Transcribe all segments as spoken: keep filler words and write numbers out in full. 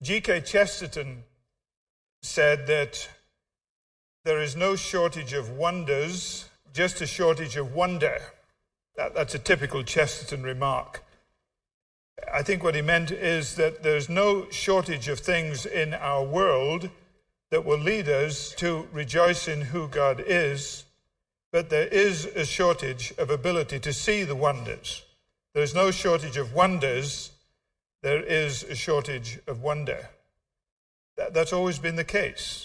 G K Chesterton said that there is no shortage of wonders, just a shortage of wonder. That, that's a typical Chesterton remark. I think what he meant is that there's no shortage of things in our world that will lead us to rejoice in who God is, but there is a shortage of ability to see the wonders. There's no shortage of wonders, there is a shortage of wonder. That, that's always been the case.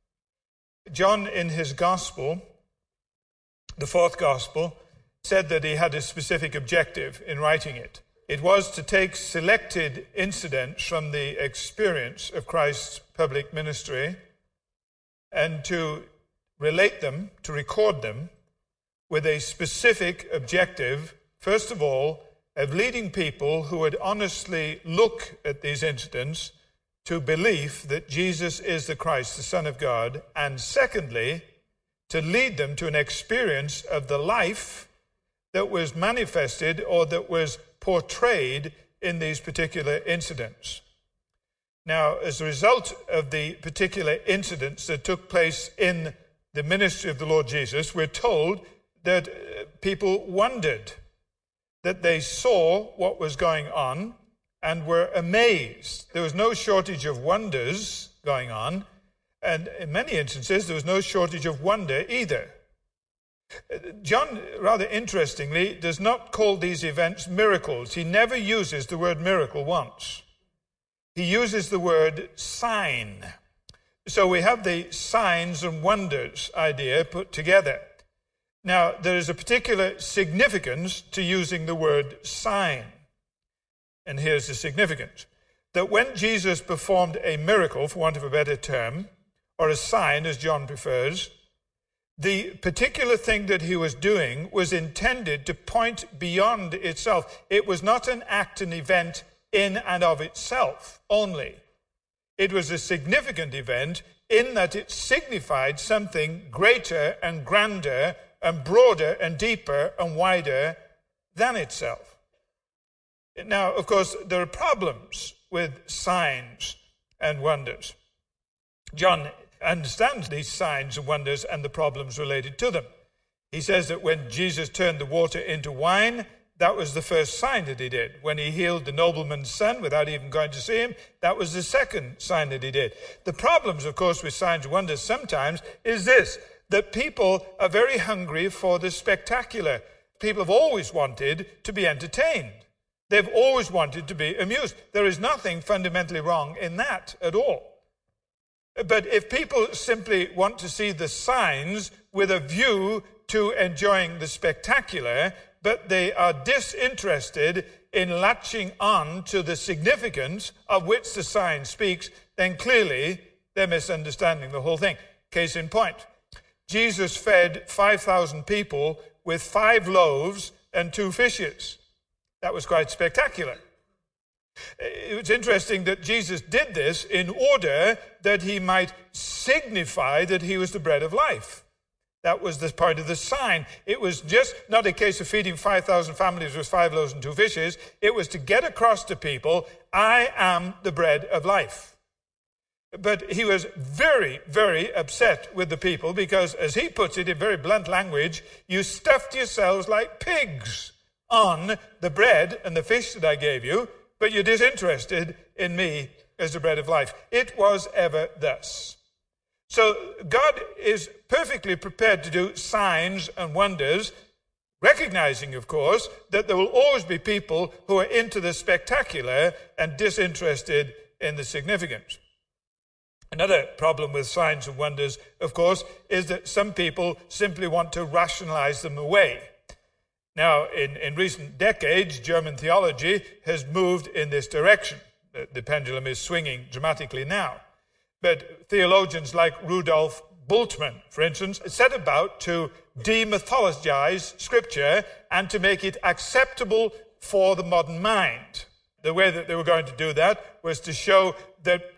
John, in his gospel, the fourth gospel, said that he had a specific objective in writing it. It was to take selected incidents from the experience of Christ's public ministry and to relate them, to record them, with a specific objective, first of all, of leading people who would honestly look at these incidents to belief that Jesus is the Christ, the Son of God, and secondly, to lead them to an experience of the life that was manifested or that was portrayed in these particular incidents. Now, as a result of the particular incidents that took place in the ministry of the Lord Jesus, we're told that people wondered, that they saw what was going on and were amazed. There was no shortage of wonders going on, and in many instances there was no shortage of wonder either. John, rather interestingly, does not call these events miracles. He never uses the word miracle once. He uses the word sign. So we have the signs and wonders idea put together. Now, there is a particular significance to using the word sign. And here's the significance. That when Jesus performed a miracle, for want of a better term, or a sign, as John prefers, the particular thing that he was doing was intended to point beyond itself. It was not an act, an event in and of itself only. It was a significant event in that it signified something greater and grander and broader and deeper and wider than itself. Now, of course, there are problems with signs and wonders. John understands these signs and wonders and the problems related to them. He says that when Jesus turned the water into wine, that was the first sign that he did. When he healed the nobleman's son without even going to see him, that was the second sign that he did. The problems, of course, with signs and wonders sometimes is this, that people are very hungry for the spectacular. People have always wanted to be entertained. They've always wanted to be amused. There is nothing fundamentally wrong in that at all. But if people simply want to see the signs with a view to enjoying the spectacular, but they are disinterested in latching on to the significance of which the sign speaks, then clearly they're misunderstanding the whole thing. Case in point, Jesus fed five thousand people with five loaves and two fishes. That was quite spectacular. It's interesting that Jesus did this in order that he might signify that he was the bread of life. That was the part of the sign. It was just not a case of feeding five thousand families with five loaves and two fishes. It was to get across to people, I am the bread of life. But he was very, very upset with the people because, as he puts it in very blunt language, you stuffed yourselves like pigs on the bread and the fish that I gave you, but you're disinterested in me as the bread of life. It was ever thus. So God is perfectly prepared to do signs and wonders, recognizing, of course, that there will always be people who are into the spectacular and disinterested in the significant. Another problem with signs and wonders, of course, is that some people simply want to rationalize them away. Now, in, in recent decades, German theology has moved in this direction. The, the pendulum is swinging dramatically now. But theologians like Rudolf Bultmann, for instance, set about to demythologize Scripture and to make it acceptable for the modern mind. The way that they were going to do that was to show that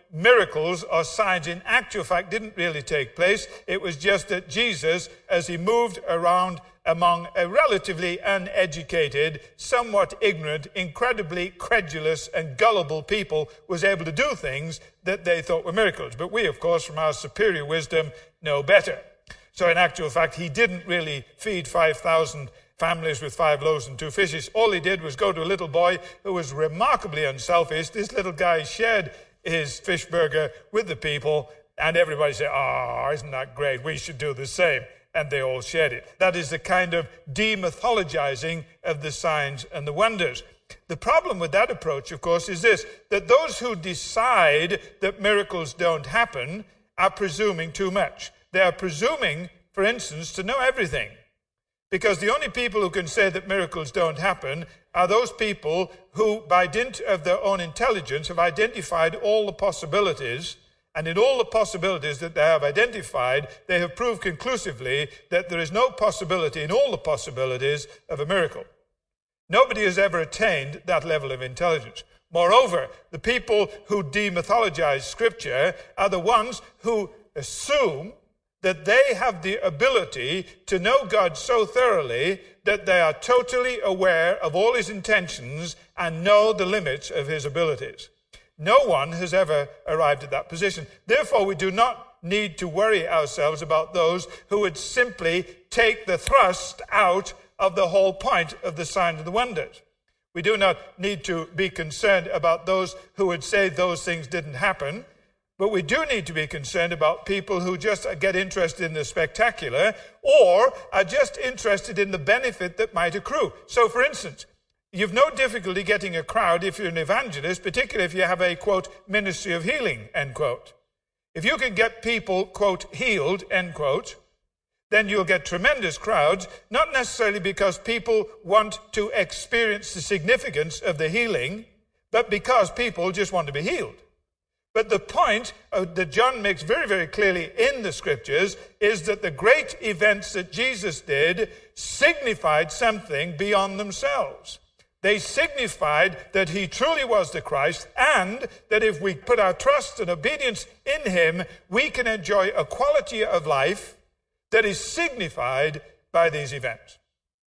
miracles or signs in actual fact didn't really take place. It was just that Jesus, as he moved around among a relatively uneducated, somewhat ignorant, incredibly credulous and gullible people, was able to do things that they thought were miracles. But we, of course, from our superior wisdom, know better. So in actual fact, he didn't really feed five thousand families with five loaves and two fishes. All he did was go to a little boy who was remarkably unselfish. This little guy shared his fish burger with the people, and everybody said, "Oh, isn't that great? We should do the same." And they all shared it. That is the kind of demythologizing of the signs and the wonders. The problem with that approach, of course, is this, that those who decide that miracles don't happen are presuming too much. They are presuming, for instance, to know everything. Because the only people who can say that miracles don't happen are those people who, by dint of their own intelligence, have identified all the possibilities. And in all the possibilities that they have identified, they have proved conclusively that there is no possibility in all the possibilities of a miracle. Nobody has ever attained that level of intelligence. Moreover, the people who demythologize Scripture are the ones who assume that they have the ability to know God so thoroughly that they are totally aware of all his intentions and know the limits of his abilities. No one has ever arrived at that position. Therefore, we do not need to worry ourselves about those who would simply take the thrust out of the whole point of the sign of the wonders. We do not need to be concerned about those who would say those things didn't happen, but we do need to be concerned about people who just get interested in the spectacular or are just interested in the benefit that might accrue. So, for instance, you've no difficulty getting a crowd if you're an evangelist, particularly if you have a, quote, ministry of healing, end quote. If you can get people, quote, healed, end quote, then you'll get tremendous crowds, not necessarily because people want to experience the significance of the healing, but because people just want to be healed. But the point that John makes very, very clearly in the Scriptures is that the great events that Jesus did signified something beyond themselves. They signified that he truly was the Christ, and that if we put our trust and obedience in him, we can enjoy a quality of life that is signified by these events.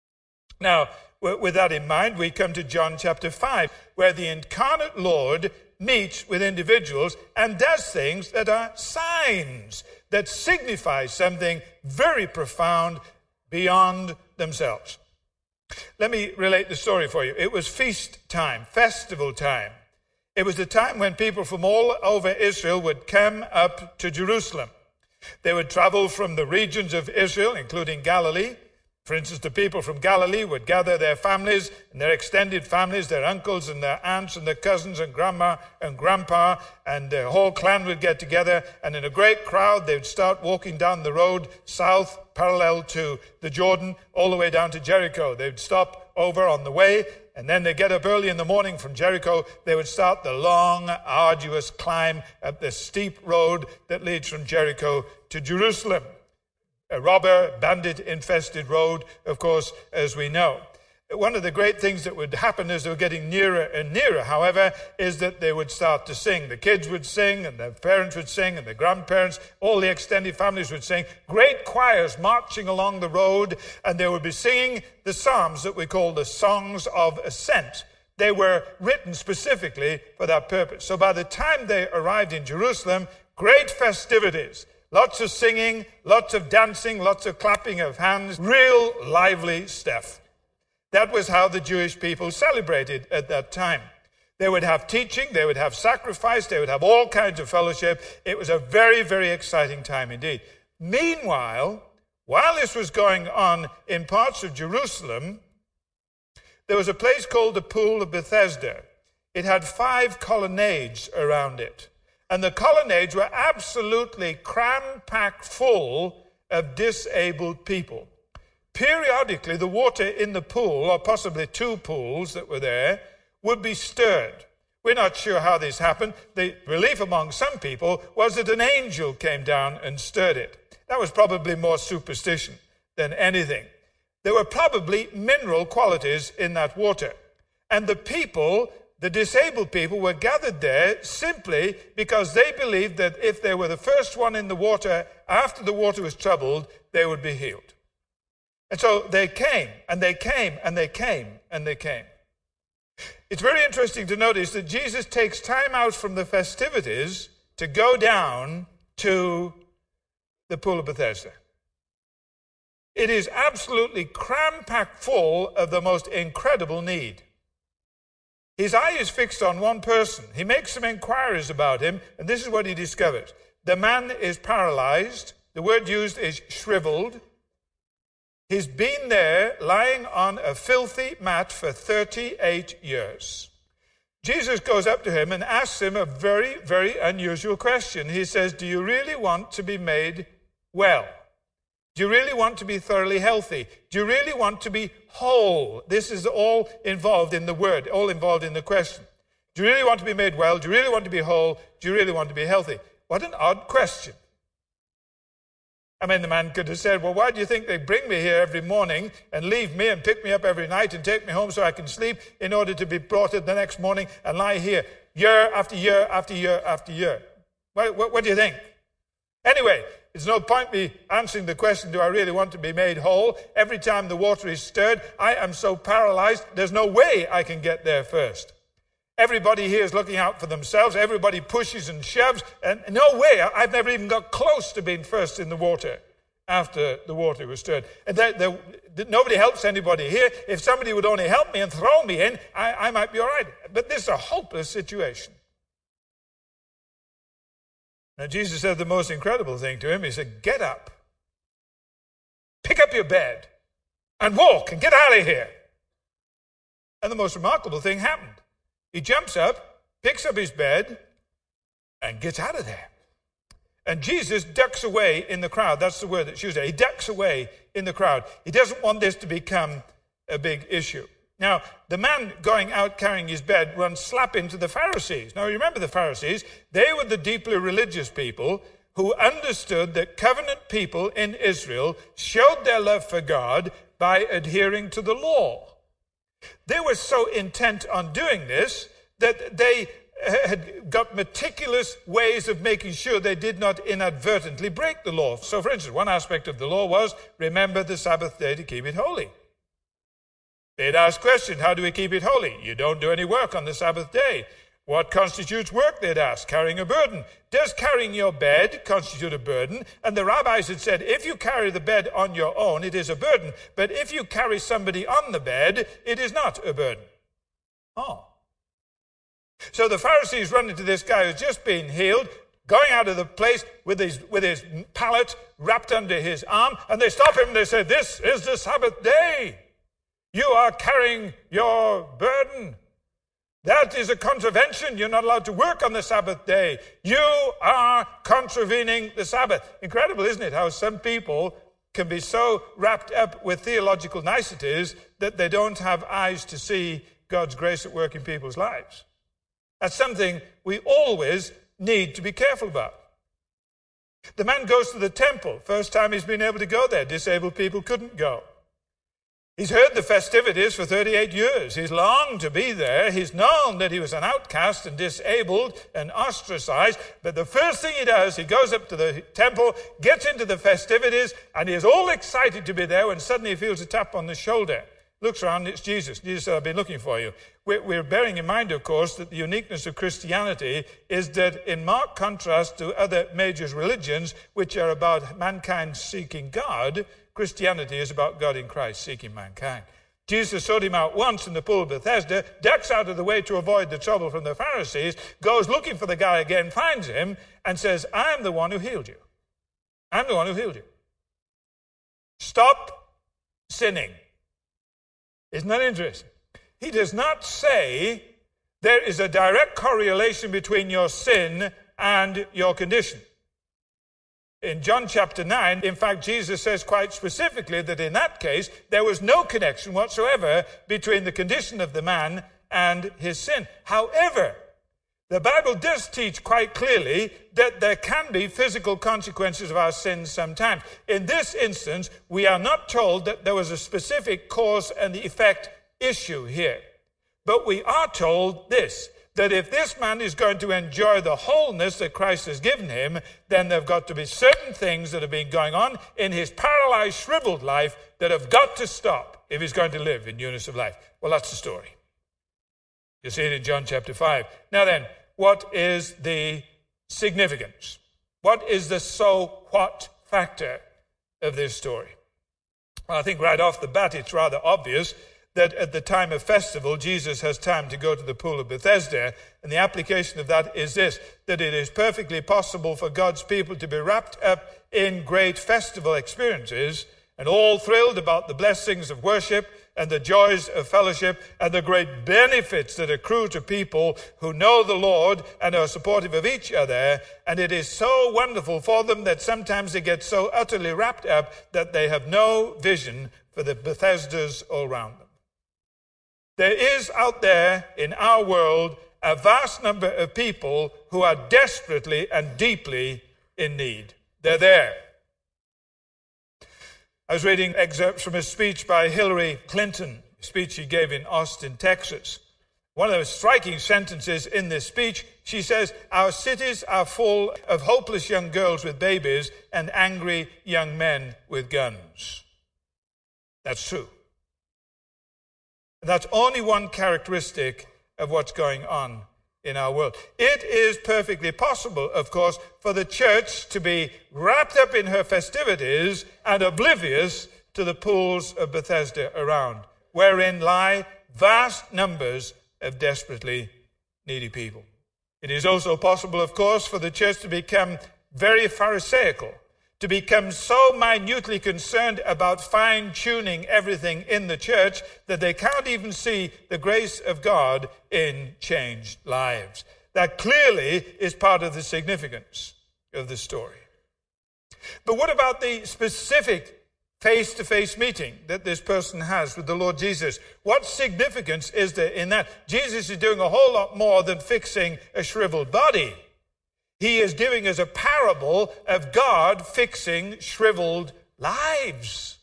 Now, with that in mind, we come to John chapter five, where the incarnate Lord meets with individuals and does things that are signs that signify something very profound beyond themselves. Let me relate the story for you. It was feast time, festival time. It was the time when people from all over Israel would come up to Jerusalem. They would travel from the regions of Israel, including Galilee. For instance, the people from Galilee would gather their families and their extended families, their uncles and their aunts and their cousins and grandma and grandpa, and their whole clan would get together, and in a great crowd they would start walking down the road south, parallel to the Jordan, all the way down to Jericho. They would stop over on the way, and then they get up early in the morning from Jericho. They would start the long, arduous climb up the steep road that leads from Jericho to Jerusalem. A robber, bandit-infested road, of course, as we know. One of the great things that would happen as they were getting nearer and nearer, however, is that they would start to sing. The kids would sing, and their parents would sing, and the grandparents, all the extended families would sing. Great choirs marching along the road, and they would be singing the psalms that we call the songs of ascent. They were written specifically for that purpose. So by the time they arrived in Jerusalem, great festivities. Lots of singing, lots of dancing, lots of clapping of hands, real lively stuff. That was how the Jewish people celebrated at that time. They would have teaching, they would have sacrifice, they would have all kinds of fellowship. It was a very, very exciting time indeed. Meanwhile, while this was going on in parts of Jerusalem, there was a place called the Pool of Bethesda. It had five colonnades around it. And the colonnades were absolutely cram-packed full of disabled people. Periodically, the water in the pool, or possibly two pools that were there, would be stirred. We're not sure how this happened. The belief among some people was that an angel came down and stirred it. That was probably more superstition than anything. There were probably mineral qualities in that water. And the people the disabled people were gathered there simply because they believed that if they were the first one in the water after the water was troubled, they would be healed. And so they came, and they came, and they came, and they came. It's very interesting to notice that Jesus takes time out from the festivities to go down to the Pool of Bethesda. It is absolutely cram-packed full of the most incredible need. His eye is fixed on one person. He makes some inquiries about him, and this is what he discovers. The man is paralyzed. The word used is shriveled. He's been there lying on a filthy mat for thirty-eight years. Jesus goes up to him and asks him a very, very unusual question. He says, do you really want to be made well? Do you really want to be thoroughly healthy? Do you really want to be whole? This is all involved in the word, all involved in the question. Do you really want to be made well? Do you really want to be whole? Do you really want to be healthy? What an odd question. I mean, the man could have said, well, why do you think they bring me here every morning and leave me and pick me up every night and take me home so I can sleep in order to be brought in the next morning and lie here year after year after year after year? What, what, what do you think? Anyway, there's no point me answering the question, do I really want to be made whole? Every time the water is stirred, I am so paralyzed, there's no way I can get there first. Everybody here is looking out for themselves. Everybody pushes and shoves. And no way, I've never even got close to being first in the water after the water was stirred. And there, there, nobody helps anybody here. If somebody would only help me and throw me in, I, I might be all right. But this is a hopeless situation. Now, Jesus said the most incredible thing to him. He said, get up, pick up your bed, and walk, and get out of here. And the most remarkable thing happened. He jumps up, picks up his bed, and gets out of there. And Jesus ducks away in the crowd. That's the word that's used there. He ducks away in the crowd. He doesn't want this to become a big issue. Now, the man going out carrying his bed runs slap into the Pharisees. Now, remember the Pharisees. They were the deeply religious people who understood that covenant people in Israel showed their love for God by adhering to the law. They were so intent on doing this that they had got meticulous ways of making sure they did not inadvertently break the law. So, for instance, one aspect of the law was, remember the Sabbath day to keep it holy. They'd ask question, how do we keep it holy? You don't do any work on the Sabbath day. What constitutes work, they'd ask? Carrying a burden. Does carrying your bed constitute a burden? And the rabbis had said, if you carry the bed on your own, it is a burden. But if you carry somebody on the bed, it is not a burden. Oh. So the Pharisees run into this guy who's just been healed, going out of the place with his, with his pallet wrapped under his arm, and they stop him and they say, this is the Sabbath day. You are carrying your burden. That is a contravention. You're not allowed to work on the Sabbath day. You are contravening the Sabbath. Incredible, isn't it, how some people can be so wrapped up with theological niceties that they don't have eyes to see God's grace at work in people's lives. That's something we always need to be careful about. The man goes to the temple. First time he's been able to go there. Disabled people couldn't go. He's heard the festivities for thirty-eight years. He's longed to be there. He's known that he was an outcast and disabled and ostracized. But the first thing he does, he goes up to the temple, gets into the festivities, and he is all excited to be there when suddenly he feels a tap on the shoulder. Looks around, it's Jesus. Jesus said, I've been looking for you. We're, we're bearing in mind, of course, that the uniqueness of Christianity is that in marked contrast to other major religions, which are about mankind seeking God, Christianity is about God in Christ seeking mankind. Jesus sought him out once in the Pool of Bethesda, ducks out of the way to avoid the trouble from the Pharisees, goes looking for the guy again, finds him, and says, I am the one who healed you. I'm the one who healed you. Stop sinning. Isn't that interesting? He does not say there is a direct correlation between your sin and your condition. In John chapter nine, in fact, Jesus says quite specifically that in that case, there was no connection whatsoever between the condition of the man and his sin. However, the Bible does teach quite clearly that there can be physical consequences of our sins sometimes. In this instance, we are not told that there was a specific cause and effect issue here. But we are told this, that if this man is going to enjoy the wholeness that Christ has given him, then there have got to be certain things that have been going on in his paralyzed, shriveled life that have got to stop if he's going to live in newness of life. Well, that's the story. You see it in John chapter five. Now then, what is the significance? What is the so what factor of this story? Well, I think right off the bat it's rather obvious that at the time of festival, Jesus has time to go to the pool of Bethesda. And the application of that is this, that it is perfectly possible for God's people to be wrapped up in great festival experiences and all thrilled about the blessings of worship and the joys of fellowship and the great benefits that accrue to people who know the Lord and are supportive of each other. And it is so wonderful for them that sometimes they get so utterly wrapped up that they have no vision for the Bethesdas all around them. There is out there in our world a vast number of people who are desperately and deeply in need. They're there. I was reading excerpts from a speech by Hillary Clinton, a speech she gave in Austin, Texas. One of the striking sentences in this speech, she says, "Our cities are full of hopeless young girls with babies and angry young men with guns." That's true. And that's only one characteristic of what's going on in our world. It is perfectly possible, of course, for the church to be wrapped up in her festivities and oblivious to the pools of Bethesda around, wherein lie vast numbers of desperately needy people. It is also possible, of course, for the church to become very pharisaical, to become so minutely concerned about fine-tuning everything in the church that they can't even see the grace of God in changed lives. That clearly is part of the significance of the story. But what about the specific face-to-face meeting that this person has with the Lord Jesus? What significance is there in that? Jesus is doing a whole lot more than fixing a shriveled body. He is giving us a parable of God fixing shriveled lives.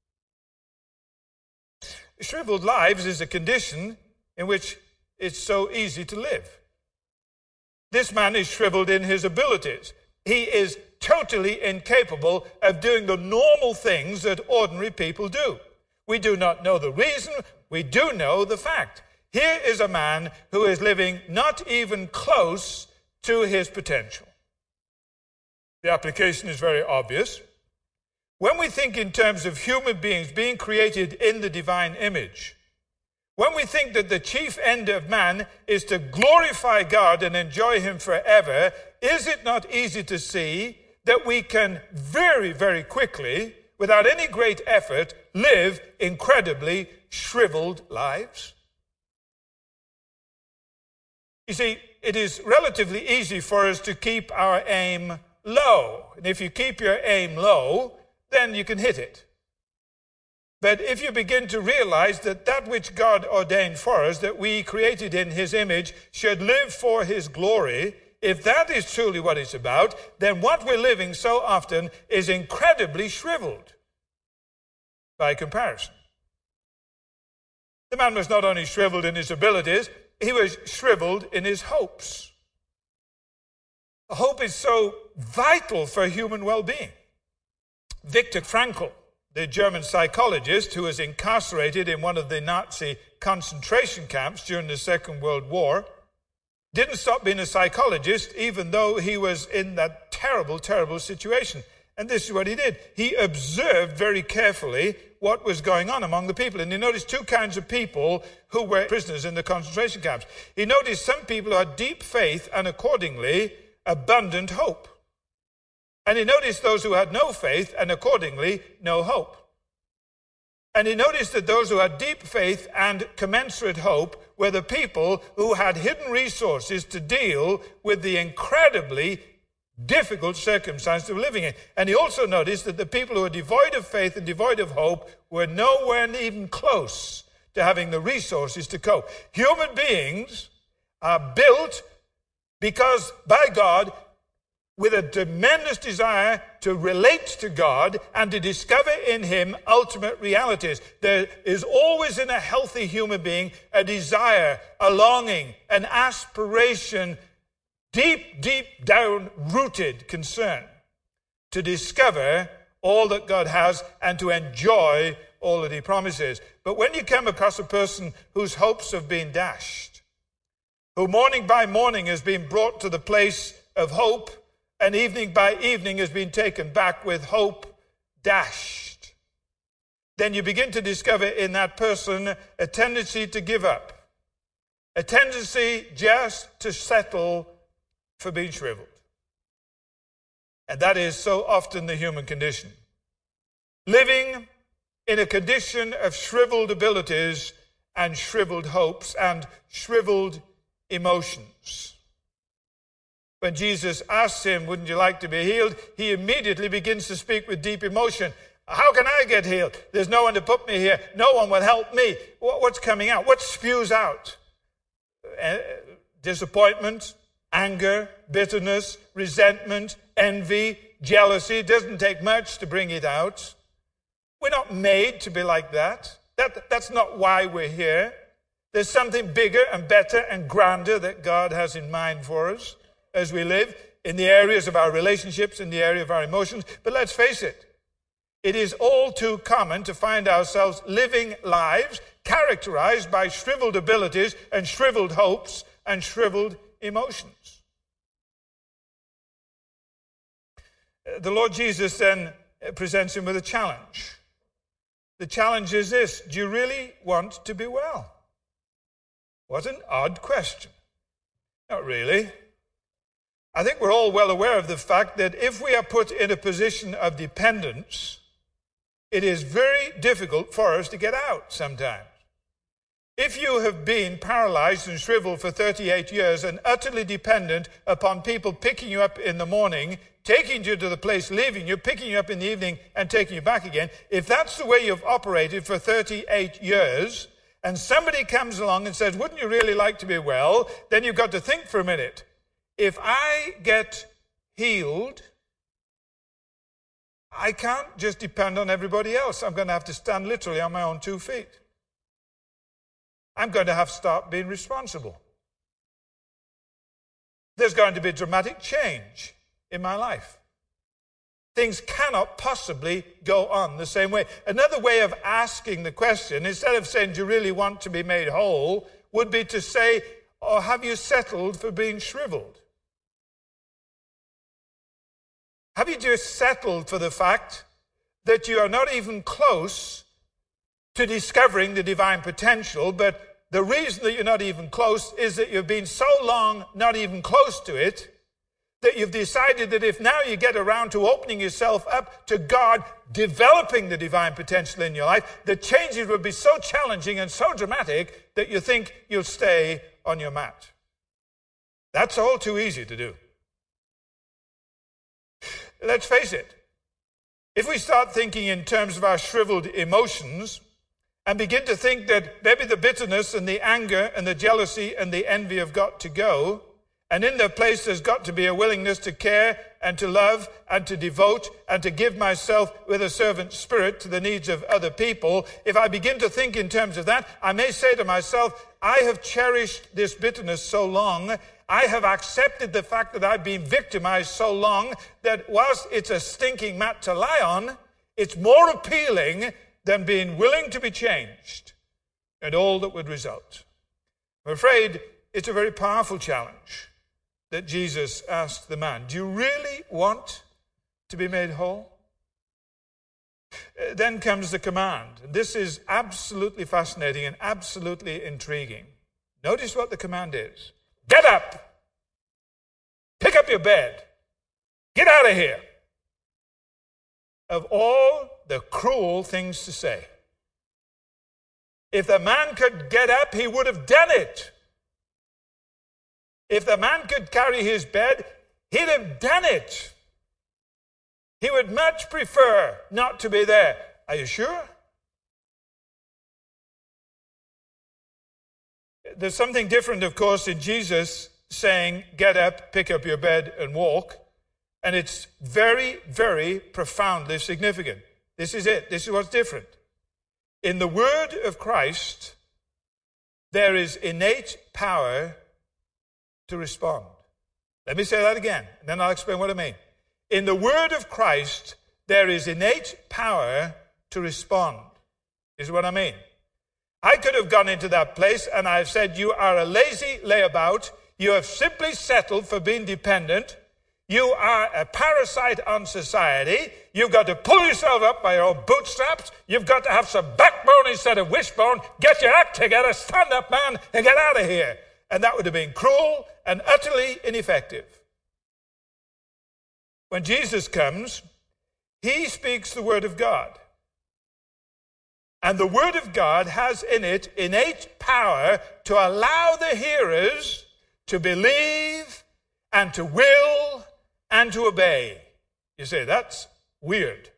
Shriveled lives is a condition in which it's so easy to live. This man is shriveled in his abilities. He is totally incapable of doing the normal things that ordinary people do. We do not know the reason. We do know the fact. Here is a man who is living not even close to his potential. The application is very obvious. When we think in terms of human beings being created in the divine image, when we think that the chief end of man is to glorify God and enjoy him forever, is it not easy to see that we can very, very quickly, without any great effort, live incredibly shriveled lives? You see, it is relatively easy for us to keep our aim low. And if you keep your aim low, then you can hit it. But if you begin to realize that that which God ordained for us, that we created in his image, should live for his glory, if that is truly what it's about, then what we're living so often is incredibly shriveled by comparison. The man was not only shriveled in his abilities, he was shriveled in his hopes. Hope is so vital for human well-being. Viktor Frankl, the German psychologist who was incarcerated in one of the Nazi concentration camps during the Second World War, didn't stop being a psychologist even though he was in that terrible, terrible situation. And this is what he did. He observed very carefully what was going on among the people. And he noticed two kinds of people who were prisoners in the concentration camps. He noticed some people who had deep faith and accordingly abundant hope. And he noticed those who had no faith and accordingly no hope. And he noticed that those who had deep faith and commensurate hope were the people who had hidden resources to deal with the incredibly difficult circumstance they were living in. And he also noticed that the people who were devoid of faith and devoid of hope were nowhere even close to having the resources to cope. Human beings are built because by God with a tremendous desire to relate to God and to discover in him ultimate realities. There is always in a healthy human being a desire, a longing, an aspiration, deep, deep down rooted concern to discover all that God has and to enjoy all that he promises. But when you come across a person whose hopes have been dashed, who morning by morning has been brought to the place of hope, and evening by evening has been taken back with hope dashed, then you begin to discover in that person a tendency to give up, a tendency just to settle for being shriveled. And that is so often the human condition. Living in a condition of shriveled abilities and shriveled hopes and shriveled emotions. When Jesus asks him, wouldn't you like to be healed? He immediately begins to speak with deep emotion. How can I get healed? There's no one to put me here. No one will help me. What's coming out? What spews out? Uh, disappointment, anger, bitterness, resentment, envy, jealousy. It doesn't take much to bring it out. We're not made to be like that. That that's not why we're here. There's something bigger and better and grander that God has in mind for us as we live in the areas of our relationships, in the area of our emotions. But let's face it, it is all too common to find ourselves living lives characterized by shriveled abilities and shriveled hopes and shriveled emotions. The Lord Jesus then presents him with a challenge. The challenge is this: do you really want to be well? What an odd question. Not really. I think we're all well aware of the fact that if we are put in a position of dependence, it is very difficult for us to get out sometimes. If you have been paralyzed and shriveled for thirty-eight years and utterly dependent upon people picking you up in the morning, taking you to the place, leaving you, picking you up in the evening and taking you back again, if that's the way you've operated for thirty-eight years, and somebody comes along and says, wouldn't you really like to be well? Then you've got to think for a minute. If I get healed, I can't just depend on everybody else. I'm going to have to stand literally on my own two feet. I'm going to have to start being responsible. There's going to be dramatic change in my life. Things cannot possibly go on the same way. Another way of asking the question, instead of saying, do you really want to be made whole, would be to say, or have you settled for being shriveled? Have you just settled for the fact that you are not even close to discovering the divine potential, but the reason that you're not even close is that you've been so long not even close to it that you've decided that if now you get around to opening yourself up to God developing the divine potential in your life, the changes will be so challenging and so dramatic that you think you'll stay on your mat. That's all too easy to do. Let's face it. If we start thinking in terms of our shriveled emotions and begin to think that maybe the bitterness and the anger and the jealousy and the envy have got to go, and in their place there's got to be a willingness to care and to love and to devote and to give myself with a servant spirit to the needs of other people, if I begin to think in terms of that, I may say to myself, I have cherished this bitterness so long, I have accepted the fact that I've been victimized so long that whilst it's a stinking mat to lie on, it's more appealing than being willing to be changed and all that would result. I'm afraid it's a very powerful challenge that Jesus asked the man. Do you really want to be made whole? Then comes the command. This is absolutely fascinating and absolutely intriguing. Notice what the command is. Get up. Pick up your bed. Get out of here. Of all the cruel things to say. If the man could get up, he would have done it. If the man could carry his bed, he'd have done it. He would much prefer not to be there. Are you sure? There's something different, of course, in Jesus saying, get up, pick up your bed and walk, And it's very, very profoundly significant. This is it. This is what's different. In the word of Christ, there is innate power to respond. Let me say that again, and then I'll explain what I mean. In the word of Christ, there is innate power to respond. This is what I mean. I could have gone into that place and I've said, you are a lazy layabout. You have simply settled for being dependent. You are a parasite on society. You've got to pull yourself up by your own bootstraps. You've got to have some backbone instead of wishbone. Get your act together, stand up, man, and get out of here. And that would have been cruel and utterly ineffective. When Jesus comes, he speaks the word of God. And the word of God has in it innate power to allow the hearers to believe and to will and to obey. You say, that's weird.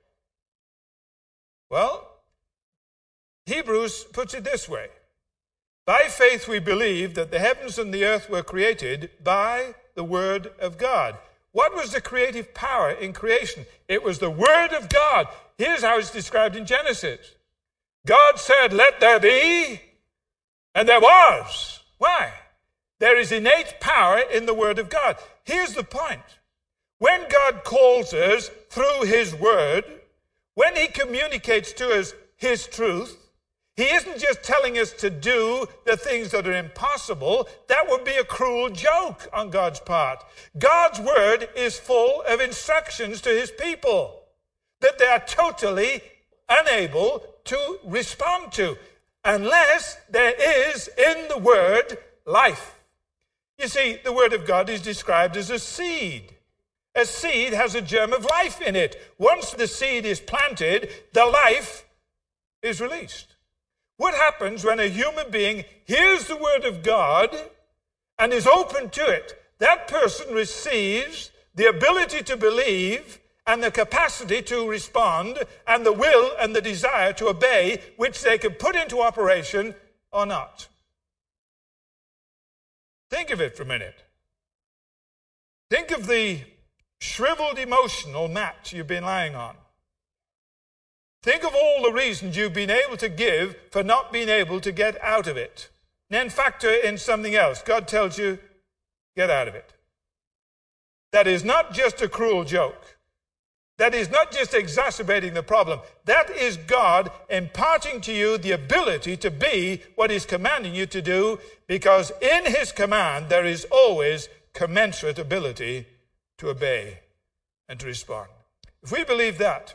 Well, Hebrews puts it this way. By faith we believe that the heavens and the earth were created by the word of God. What was the creative power in creation? It was the word of God. Here's how it's described in Genesis. God said, let there be, and there was. Why? There is innate power in the word of God. Here's the point. When God calls us through his word, when he communicates to us his truth, he isn't just telling us to do the things that are impossible. That would be a cruel joke on God's part. God's word is full of instructions to his people that they are totally unable to respond to unless there is in the word life. You see, the word of God is described as a seed. A seed has a germ of life in it. Once the seed is planted, the life is released. What happens when a human being hears the word of God and is open to it? That person receives the ability to believe and the capacity to respond and the will and the desire to obey, which they can put into operation or not. Think of it for a minute. Think of the shriveled emotional mat you've been lying on. Think of all the reasons you've been able to give for not being able to get out of it. Then factor in something else. God tells you, get out of it. That is not just a cruel joke. That is not just exacerbating the problem. That is God imparting to you the ability to be what he's commanding you to do, because in his command there is always commensurate ability to obey and to respond. If we believe that,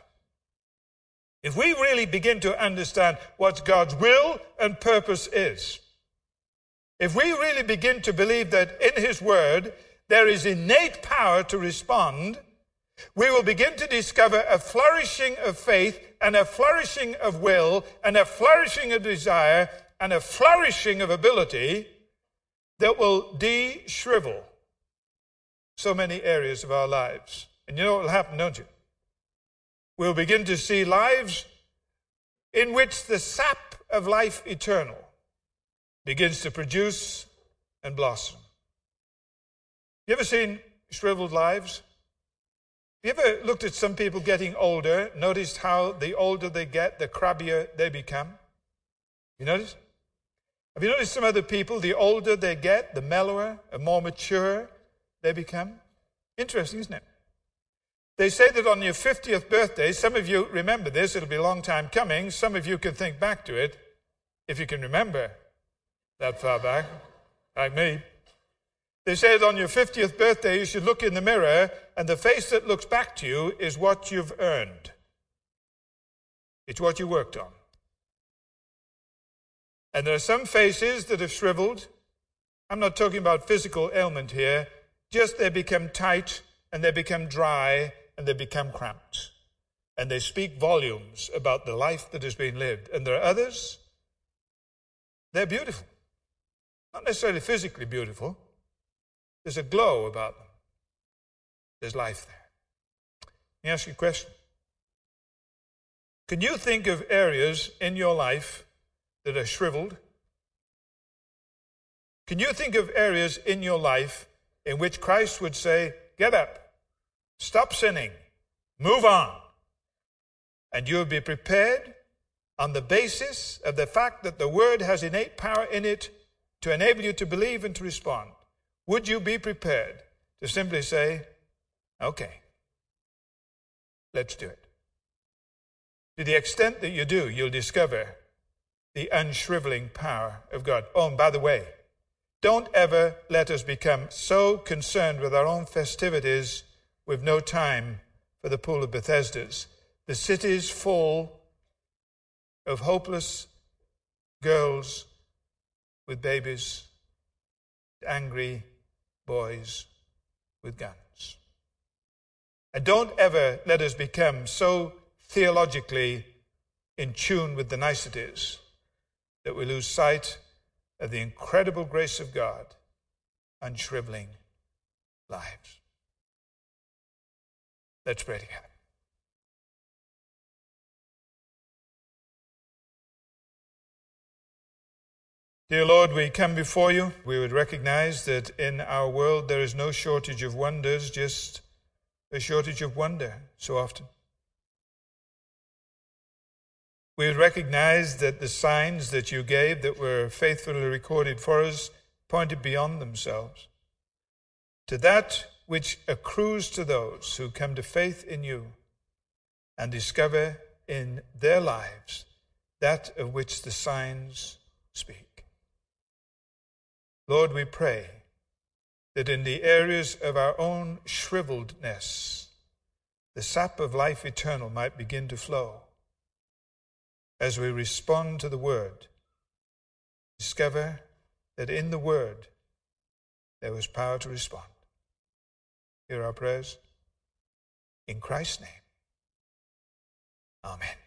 if we really begin to understand what God's will and purpose is, if we really begin to believe that in his word there is innate power to respond, we will begin to discover a flourishing of faith and a flourishing of will and a flourishing of desire and a flourishing of ability that will de-shrivel so many areas of our lives. And you know what will happen, don't you? We'll begin to see lives in which the sap of life eternal begins to produce and blossom. You ever seen shriveled lives? Have you ever looked at some people getting older, noticed how the older they get, the crabbier they become? You notice? Have you noticed some other people, the older they get, the mellower and more mature they become? Interesting, isn't it? They say that on your fiftieth birthday, some of you remember this, it'll be a long time coming. Some of you can think back to it, if you can remember that far back, like me. They say that on your fiftieth birthday, you should look in the mirror, and the face that looks back to you is what you've earned. It's what you worked on. And there are some faces that have shriveled. I'm not talking about physical ailment here, just they become tight, and they become dry, and they become cramped. And they speak volumes about the life that has been lived. And there are others, they're beautiful. Not necessarily physically beautiful. There's a glow about them. There's life there. Let me ask you a question. Can you think of areas in your life that are shriveled? Can you think of areas in your life in which Christ would say, get up, Stop sinning. Move on. And you'll be prepared on the basis of the fact that the Word has innate power in it to enable you to believe and to respond. Would you be prepared to simply say, okay, let's do it? To the extent that you do, you'll discover the unshriveling power of God. Oh, and by the way, don't ever let us become so concerned with our own festivities we've no time for the pool of Bethesdas. The city's full of hopeless girls with babies, angry boys with guns. And don't ever let us become so theologically in tune with the niceties that we lose sight of the incredible grace of God unshriveling lives. Let's pray together. Dear Lord, we come before you. We would recognize that in our world there is no shortage of wonders, just a shortage of wonder so often. We would recognize that the signs that you gave that were faithfully recorded for us pointed beyond themselves to that which accrues to those who come to faith in you and discover in their lives that of which the signs speak. Lord, we pray that in the areas of our own shriveledness, the sap of life eternal might begin to flow as we respond to the Word. Discover that in the Word there was power to respond. Hear our prayers. In Christ's name, amen.